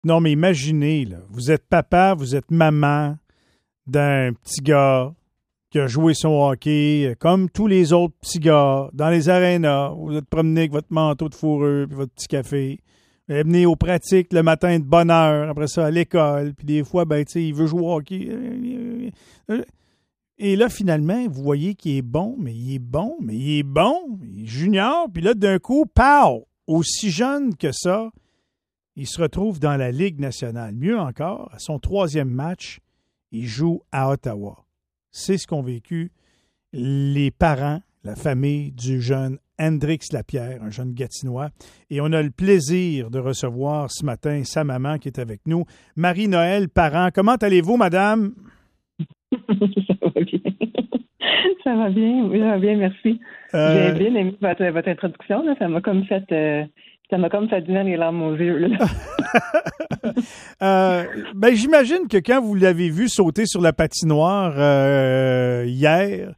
Non, mais imaginez, là, vous êtes papa, vous êtes maman d'un petit gars qui a joué son hockey comme tous les autres petits gars dans les arénas. Vous êtes promené avec votre manteau de fourrure puis votre petit café. Vous venez aux pratiques le matin de bonne heure, après ça à l'école, puis des fois, ben, tu sais, il veut jouer au hockey. Et là, finalement, vous voyez qu'il est bon, mais il est bon, mais il est bon, il est junior, puis là, d'un coup, pow! Aussi jeune que ça, il se retrouve dans la Ligue nationale. Mieux encore, à son 3e match, il joue à Ottawa. C'est ce qu'ont vécu les parents, la famille du jeune Hendrix Lapierre, un jeune Gatinois. Et on a le plaisir de recevoir ce matin sa maman qui est avec nous, Marie-Noël Parent. Comment allez-vous, madame? Ça va bien. Ça va bien, oui, ça va bien, merci. J'ai bien aimé votre introduction, là. Ça m'a comme fait venir les larmes aux yeux, là. Ben, j'imagine que quand vous l'avez vu sauter sur la patinoire hier,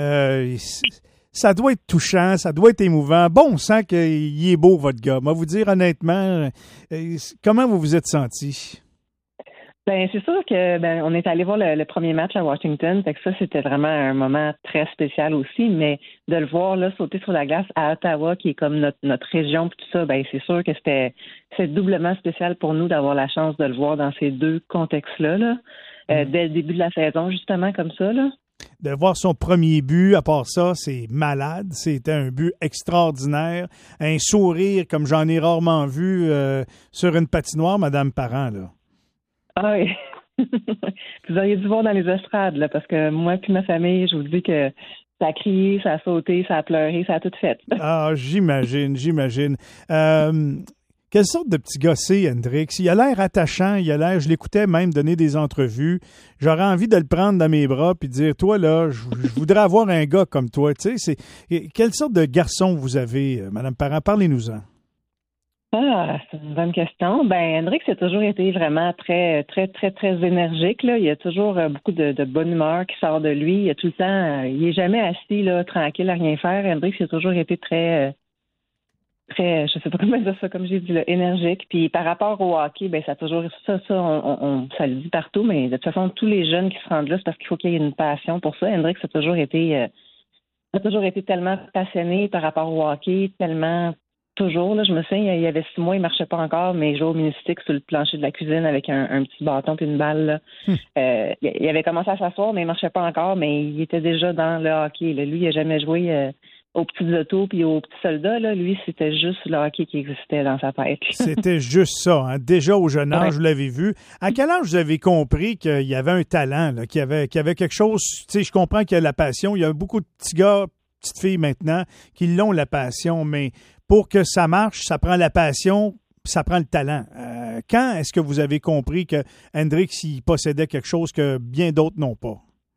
ça doit être touchant, ça doit être émouvant. Bon, on sent qu'il est beau, votre gars. Moi, vous dire honnêtement, comment vous vous êtes senti? Ben, c'est sûr que on est allé voir le premier match à Washington, fait que ça, c'était vraiment un moment très spécial aussi, mais de le voir là sauter sur la glace à Ottawa, qui est comme notre région puis tout ça, ben c'est sûr que c'est doublement spécial pour nous d'avoir la chance de le voir dans ces deux contextes-là, là, dès le début de la saison, justement, comme ça, là. De voir son premier but, à part ça, c'est malade. C'était un but extraordinaire. Un sourire comme j'en ai rarement vu sur une patinoire, Madame Parent, là. Ah oui. Vous auriez dû voir dans les estrades, là, parce que moi puis ma famille, je vous dis que ça a crié, ça a sauté, ça a pleuré, ça a tout fait. Ah, j'imagine. Quelle sorte de petit gars c'est, Hendrix? Il a l'air attachant, je l'écoutais même donner des entrevues. J'aurais envie de le prendre dans mes bras puis dire, toi, là, je voudrais avoir un gars comme toi. Tu sais, quelle sorte de garçon vous avez, Madame Parent? Parlez-nous-en. Ah, c'est une bonne question. Ben, Hendrix a toujours été vraiment très, très, très, très énergique, là. Il y a toujours beaucoup de bonne humeur qui sort de lui. Il y a tout le temps, il est jamais assis, là, tranquille à rien faire. Hendrix a toujours été très, très, je sais pas comment dire ça, comme j'ai dit, là, énergique. Puis par rapport au hockey, ben, ça a toujours, ça le dit partout, mais de toute façon, tous les jeunes qui se rendent là, c'est parce qu'il faut qu'il y ait une passion pour ça. Hendrix a toujours été tellement passionné par rapport au hockey, tellement. Toujours, là, je me souviens, il y avait 6 mois, il marchait pas encore, mais il jouait au mini-stick sur le plancher de la cuisine avec un petit bâton puis une balle, là. Il avait commencé à s'asseoir, mais il marchait pas encore, mais il était déjà dans le hockey, là. Lui, il a jamais joué aux petits autos puis aux petits soldats, là. Lui, c'était juste le hockey qui existait dans sa tête. C'était juste ça, hein? Déjà au jeune âge, Ouais. vous l'avez vu. À quel âge vous avez compris qu'il y avait un talent, là, qu'il y avait quelque chose? Tu sais, je comprends qu'il y a la passion. Il y a beaucoup de petits gars, petites filles maintenant qui l'ont, la passion, mais pour que ça marche, ça prend la passion, puis ça prend le talent. Quand est-ce que vous avez compris que Hendrix il possédait quelque chose que bien d'autres n'ont pas?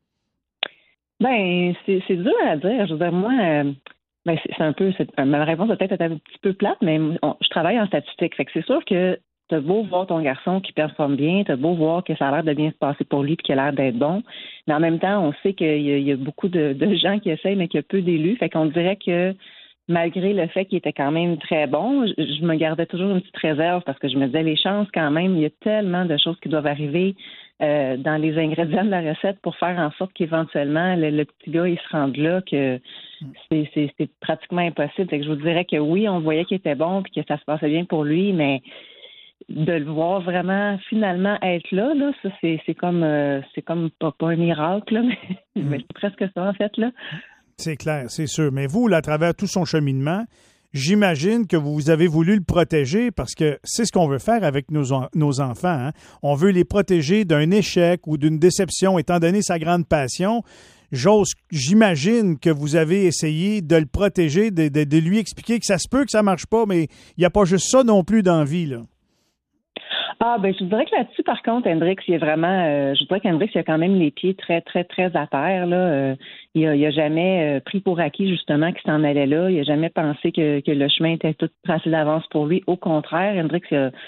Ben, c'est dur à dire. Je veux dire, moi, ben, ma réponse va peut-être être un petit peu plate, mais je travaille en statistique. Fait que c'est sûr que t'as beau voir ton garçon qui performe bien, t'as beau voir que ça a l'air de bien se passer pour lui puis qu'il a l'air d'être bon, mais en même temps, on sait qu'il y a beaucoup de gens qui essayent, mais qu'il y a peu d'élus. Fait qu'on dirait que malgré le fait qu'il était quand même très bon, je me gardais toujours une petite réserve parce que je me disais les chances quand même, il y a tellement de choses qui doivent arriver dans les ingrédients de la recette pour faire en sorte qu'éventuellement le petit gars il se rende là que c'est pratiquement impossible. Fait que je vous dirais que oui, on voyait qu'il était bon puis que ça se passait bien pour lui, mais de le voir vraiment finalement être là, ça c'est comme pas un miracle, là, mais c'est presque ça en fait là. C'est clair, c'est sûr. Mais vous, là, à travers tout son cheminement, j'imagine que vous avez voulu le protéger parce que c'est ce qu'on veut faire avec nos enfants. Hein? On veut les protéger d'un échec ou d'une déception, étant donné sa grande passion. J'imagine que vous avez essayé de le protéger, de lui expliquer que ça se peut que ça marche pas, mais il n'y a pas juste ça non plus dans la vie, là. Ah, ben, je dirais que là-dessus, par contre, Hendrix, il est vraiment, je dirais qu'Hendrix, il a quand même les pieds très, très, très à terre, là. Il a jamais pris pour acquis, justement, qu'il s'en allait là. Il a jamais pensé que le chemin était tout tracé d'avance pour lui. Au contraire, Hendrix,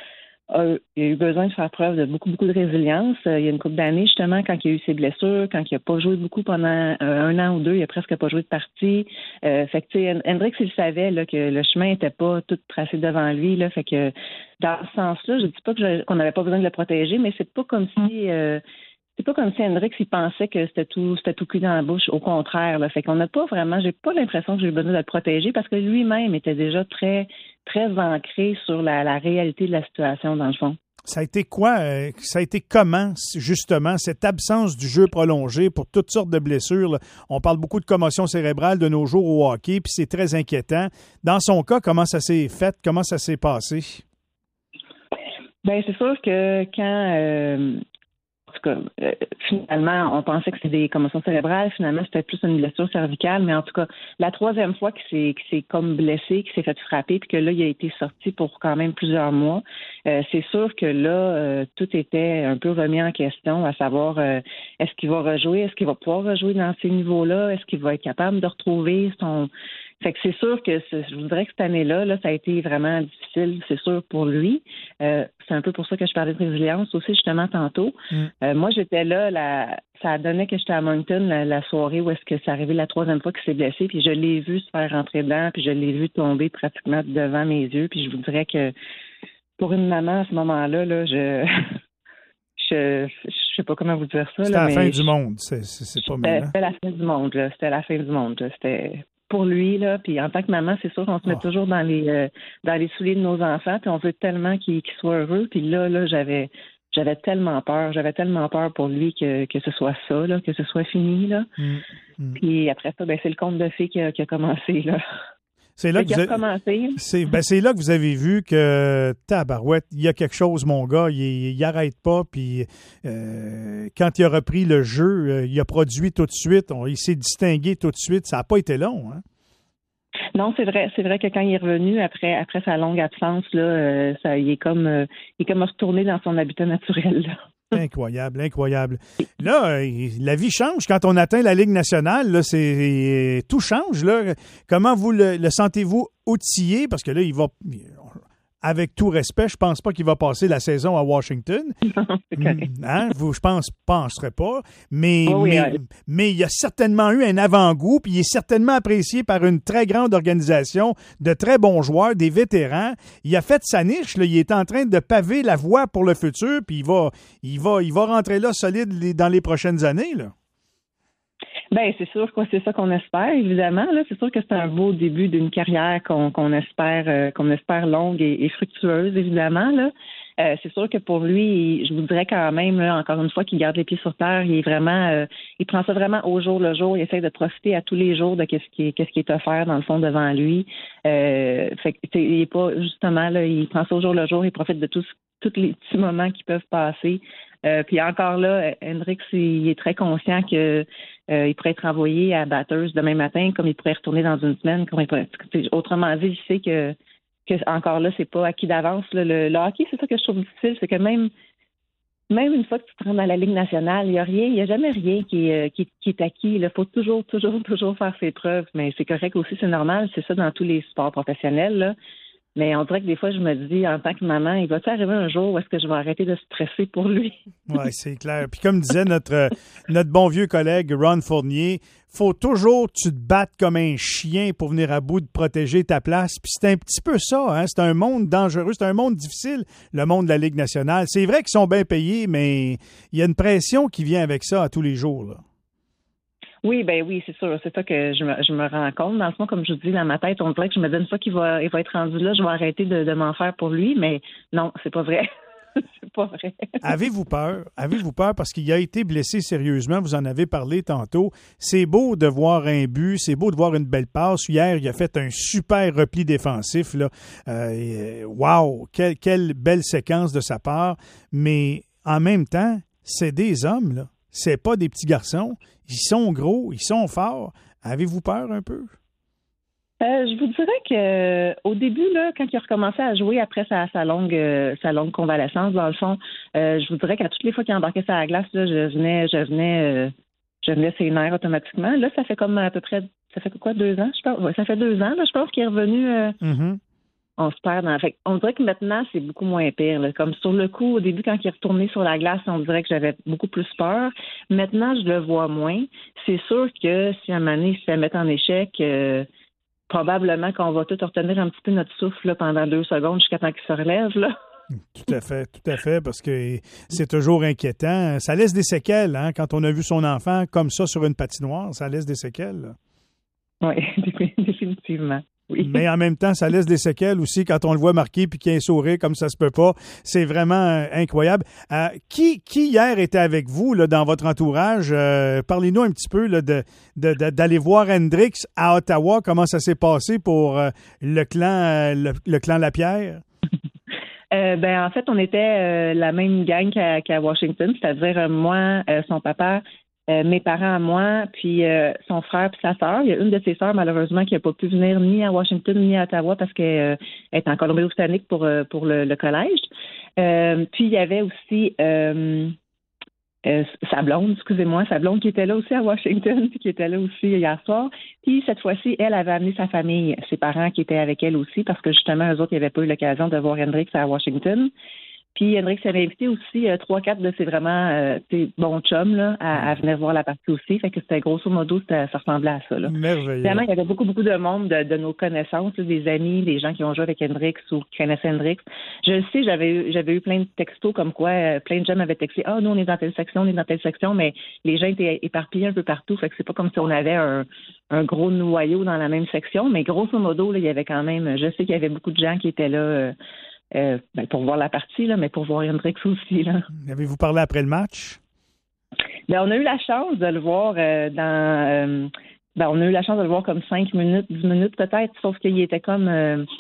il a eu besoin de faire preuve de beaucoup, beaucoup de résilience. Il y a une couple d'années, justement, quand il a eu ses blessures, quand il n'a pas joué beaucoup pendant un an ou deux, il n'a presque pas joué de partie. Fait que, tu sais, Hendrix, il savait là, que le chemin n'était pas tout tracé devant lui. Là, fait que, dans ce sens-là, je dis pas qu'on n'avait pas besoin de le protéger, mais c'est pas comme si... c'est pas comme si Hendrix il pensait que c'était tout cuit dans la bouche. Au contraire, là. Fait qu'on n'a pas vraiment, j'ai pas l'impression que j'ai besoin de le protéger parce que lui-même était déjà très, très ancré sur la réalité de la situation, dans le fond. Ça a été quoi? Ça a été comment, justement, cette absence du jeu prolongé pour toutes sortes de blessures? Là? On parle beaucoup de commotion cérébrale de nos jours au hockey, puis c'est très inquiétant. Dans son cas, comment ça s'est fait? Comment ça s'est passé? Bien, c'est sûr que quand en tout cas, finalement, on pensait que c'était des commotions cérébrales. Finalement, c'était plus une blessure cervicale. Mais en tout cas, la troisième fois qu'il s'est comme blessé, qu'il s'est fait frapper, puis que là, il a été sorti pour quand même plusieurs mois, c'est sûr que là, tout était un peu remis en question, à savoir est-ce qu'il va rejouer, est-ce qu'il va pouvoir rejouer dans ces niveaux-là, est-ce qu'il va être capable de retrouver son... Fait que c'est sûr que je voudrais que cette année-là, là, ça a été vraiment difficile, c'est sûr, pour lui. C'est un peu pour ça que je parlais de résilience aussi, justement, tantôt. Moi, j'étais là, ça donnait que j'étais à Moncton la soirée où est-ce que c'est arrivé la troisième fois qu'il s'est blessé, puis je l'ai vu se faire rentrer dedans, puis je l'ai vu tomber pratiquement devant mes yeux, puis je vous dirais que pour une maman, à ce moment-là, là, je sais pas comment vous dire ça. C'était là, la fin du monde, c'est pas mal. C'était la fin du monde, là. C'était la fin du monde, là. C'était... Pour lui, là, puis en tant que maman, c'est sûr qu'on se met toujours dans les souliers de nos enfants, puis on veut tellement qu'ils soient heureux. Puis là, j'avais tellement peur pour lui que ce soit ça, là, que ce soit fini, là. Puis après ça, ben c'est le conte de fées qui a commencé, là. C'est là c'est là que vous avez vu que tabarouette, il y a quelque chose, mon gars, il arrête pas, puis quand il a repris le jeu, il a produit tout de suite, il s'est distingué tout de suite, ça n'a pas été long, hein? Non, c'est vrai que quand il est revenu après sa longue absence, là, il est comme retourné dans son habitat naturel, là. Incroyable. Là, la vie change quand on atteint la Ligue nationale. Là, tout change. Là. Comment vous le sentez-vous outillé? Parce que là, il va, avec tout respect, je pense pas qu'il va passer la saison à Washington. Non, c'est correct. Hein? Je penserais pas. Mais il y a certainement eu un avant-goût, puis il est certainement apprécié par une très grande organisation, de très bons joueurs, des vétérans. Il a fait sa niche, là, il est en train de paver la voie pour le futur, puis il va rentrer là solide dans les prochaines années, là. Ben c'est sûr que c'est ça qu'on espère, évidemment. Là, c'est sûr que c'est un beau début d'une carrière qu'on espère longue et fructueuse, évidemment. Là. C'est sûr que pour lui, je vous dirais quand même, là, encore une fois, qu'il garde les pieds sur terre. Il est vraiment, il prend ça vraiment au jour le jour. Il essaie de profiter à tous les jours de qu'est-ce qui est offert dans le fond devant lui. Fait que il est pas justement là, il prend ça au jour le jour. Il profite de tous les petits moments qui peuvent passer. Puis encore là, Hendrix, il est très conscient que il pourrait être envoyé à batteuse demain matin, comme il pourrait retourner dans une semaine. Autrement dit, il sait que encore là, c'est pas acquis d'avance. Là. Le hockey, c'est ça que je trouve difficile, c'est que même une fois que tu te rends dans la Ligue nationale, il y a jamais rien qui est acquis. Il faut toujours faire ses preuves. Mais c'est correct aussi, c'est normal. C'est ça dans tous les sports professionnels, là. Mais on dirait que des fois, je me dis, en tant que maman, il va-t-il arriver un jour où est-ce que je vais arrêter de stresser pour lui? Oui, c'est clair. Puis comme disait notre bon vieux collègue Ron Fournier, faut toujours que tu te battes comme un chien pour venir à bout de protéger ta place. Puis c'est un petit peu ça, hein? C'est un monde dangereux, c'est un monde difficile, le monde de la Ligue nationale. C'est vrai qu'ils sont bien payés, mais il y a une pression qui vient avec ça à tous les jours, là. Oui, c'est sûr. C'est ça que je me rends compte. Dans le fond, comme je vous dis, dans ma tête, on dirait que je me dis une fois qu'il va être rendu là, je vais arrêter de m'en faire pour lui, mais non, c'est pas vrai. C'est pas vrai. Avez-vous peur? Parce qu'il a été blessé sérieusement. Vous en avez parlé tantôt. C'est beau de voir un but. C'est beau de voir une belle passe. Hier, il a fait un super repli défensif, là. Wow! Quelle belle séquence de sa part. Mais en même temps, c'est des hommes, là. C'est pas des petits garçons. Ils sont gros, ils sont forts. Avez-vous peur un peu? Je vous dirais que au début, là, quand il a recommencé à jouer après sa longue convalescence, dans le fond, je vous dirais qu'à toutes les fois qu'il embarquait sur la glace, là, je venais ses nerfs automatiquement. Là, ça fait comme à peu près, ça fait quoi, 2 ans, je pense? Ouais, ça fait 2 ans, là, je pense qu'il est revenu. on se perd dans... Fait on dirait que maintenant, c'est beaucoup moins pire. Là. Comme sur le coup, au début, quand il est retourné sur la glace, on dirait que j'avais beaucoup plus peur. Maintenant, je le vois moins. C'est sûr que si à un moment donné, il se fait mettre en échec, probablement qu'on va tout retenir un petit peu notre souffle là, pendant 2 secondes jusqu'à temps qu'il se relève. Là. Tout à fait, parce que c'est toujours inquiétant. Ça laisse des séquelles, hein, quand on a vu son enfant comme ça sur une patinoire, ça laisse des séquelles. Là. Oui, définitivement. Oui. Mais en même temps, ça laisse des séquelles aussi quand on le voit marqué puis qu'il y a un sourire comme ça se peut pas. C'est vraiment incroyable. Qui hier était avec vous là, dans votre entourage? Parlez-nous un petit peu là, d'aller voir Hendrix à Ottawa. Comment ça s'est passé pour le clan Lapierre? En fait, on était la même gang qu'à Washington, c'est-à-dire moi, son papa, mes parents à moi, puis son frère puis sa sœur. Il y a une de ses sœurs, malheureusement, qui n'a pas pu venir ni à Washington ni à Ottawa parce qu'elle est en Colombie-Britannique pour le collège. Puis il y avait aussi sa blonde qui était là aussi à Washington, puis qui était là aussi hier soir. Puis cette fois-ci, elle avait amené sa famille, ses parents qui étaient avec elle aussi, parce que justement, eux autres, ils n'avaient pas eu l'occasion de voir Hendrix à Washington. Puis Hendrix avait invité aussi 3-4 de ses vraiment bons chums là, à venir voir la partie aussi. Fait que c'était grosso modo, ça ressemblait à ça. Là. Merveilleux. Vraiment, il y avait beaucoup de monde de nos connaissances, là, des amis, des gens qui ont joué avec Hendrix ou qui connaissaient Hendrix. Je le sais, j'avais eu plein de textos comme quoi plein de gens m'avaient texté « Ah, nous, on est dans telle section », mais les gens étaient éparpillés un peu partout. Fait que c'est pas comme si on avait un gros noyau dans la même section. Mais grosso modo, là, il y avait quand même... Je sais qu'il y avait beaucoup de gens qui étaient là... pour voir la partie, là, mais pour voir Hendrix aussi. Là. Avez-vous parlé après le match? On a eu la chance de le voir on a eu la chance de le voir comme 5 minutes, 10 minutes peut-être, sauf qu'il était comme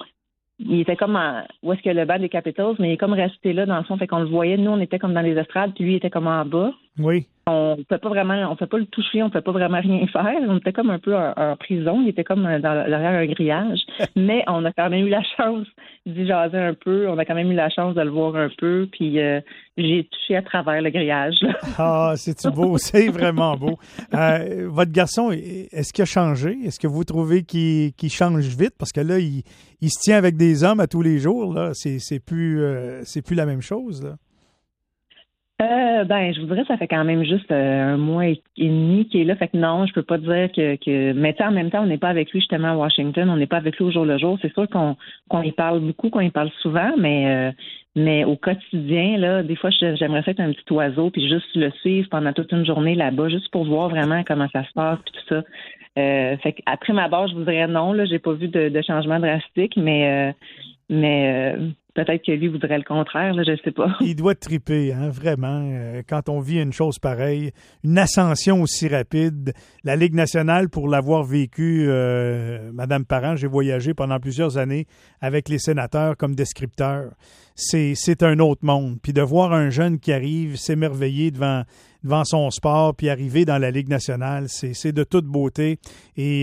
où est-ce que le banc des Capitals, mais il est comme resté là dans le fond, fait qu'on le voyait, nous on était comme dans les estrades, puis lui il était comme en bas. Oui. On peut pas le toucher, on peut pas vraiment rien faire. On était comme un peu en prison, il était comme derrière un grillage, mais on a quand même eu la chance d'y jaser un peu, on a quand même eu la chance de le voir un peu, puis j'ai touché à travers le grillage. Là. Ah, c'est-tu beau? C'est vraiment beau. Votre garçon, est-ce qu'il a changé? Est-ce que vous trouvez qu'il change vite? Parce que là, il se tient avec des hommes à tous les jours, là. C'est plus la même chose, là. Je vous dirais ça fait quand même juste 1 mois et demi qu'il est là. Fait que non, je peux pas dire que... Mais en même temps, on n'est pas avec lui justement à Washington. On n'est pas avec lui au jour le jour. C'est sûr qu'on y parle beaucoup, qu'on y parle souvent, mais au quotidien, là, des fois, j'aimerais faire un petit oiseau puis juste le suivre pendant toute une journée là-bas, juste pour voir vraiment comment ça se passe puis tout ça. Fait qu'après ma barre, je vous dirais non, là, j'ai pas vu de changement drastique, mais peut-être que lui voudrait le contraire, là, je ne sais pas. Il doit triper, hein, vraiment, quand on vit une chose pareille, une ascension aussi rapide. La Ligue nationale, pour l'avoir vécu, Madame Parent, j'ai voyagé pendant plusieurs années avec les sénateurs comme descripteur. C'est un autre monde. Puis de voir un jeune qui arrive s'émerveiller devant son sport, puis arriver dans la Ligue nationale, c'est de toute beauté. Et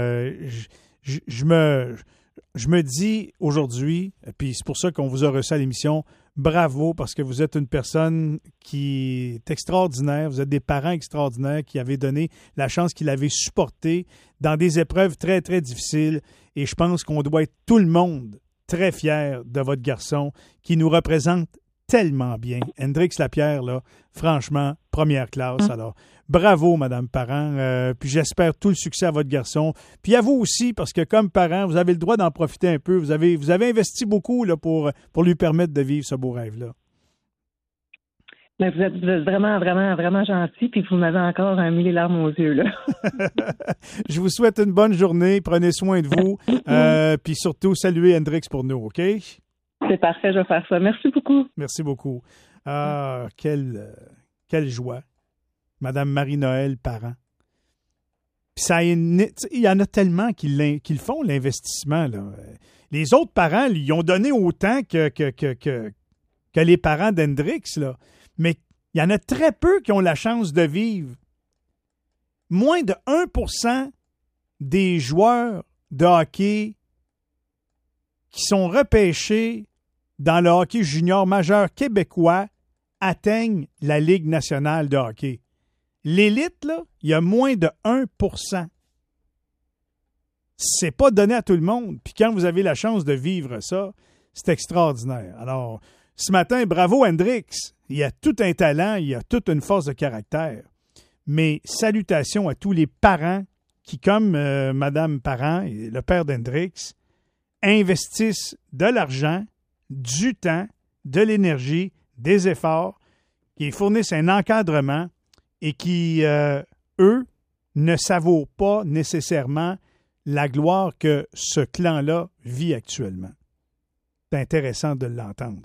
je me dis aujourd'hui, puis c'est pour ça qu'on vous a reçu à l'émission, bravo, parce que vous êtes une personne qui est extraordinaire, vous êtes des parents extraordinaires qui avaient donné la chance, qui l'avaient supporté dans des épreuves très, très difficiles. Et je pense qu'on doit être tout le monde très fier de votre garçon qui nous représente tellement bien. Hendrix Lapierre, là, franchement, première classe. Alors, bravo, Madame Parent. Puis j'espère tout le succès à votre garçon. Puis à vous aussi, parce que comme parent, vous avez le droit d'en profiter un peu. Vous avez investi beaucoup là, pour lui permettre de vivre ce beau rêve-là. Mais vous êtes vraiment, vraiment, vraiment gentil, puis vous m'avez encore mis les larmes aux yeux, là. Je vous souhaite une bonne journée. Prenez soin de vous. Puis surtout, saluez Hendrix pour nous, OK? C'est parfait, je vais faire ça. Merci beaucoup. Merci beaucoup. Ah, quelle joie. Madame Marie-Noël Parent. Puis il y en a tellement qui font l'investissement, là. Les autres parents, ils ont donné autant que les parents d'Hendrix, là. Mais il y en a très peu qui ont la chance de vivre. Moins de 1% des joueurs de hockey qui sont repêchés dans le hockey junior majeur québécois atteignent la Ligue nationale de hockey. L'élite, là, il y a moins de 1%. c'est pas donné à tout le monde. Puis quand vous avez la chance de vivre ça, c'est extraordinaire. Alors, ce matin, bravo Hendrix. Il a tout un talent, il a toute une force de caractère. Mais salutations à tous les parents qui, comme Madame Parent et le père d'Hendrix, investissent de l'argent, du temps, de l'énergie, des efforts, qui fournissent un encadrement et qui, eux, ne savourent pas nécessairement la gloire que ce clan-là vit actuellement. C'est intéressant de l'entendre.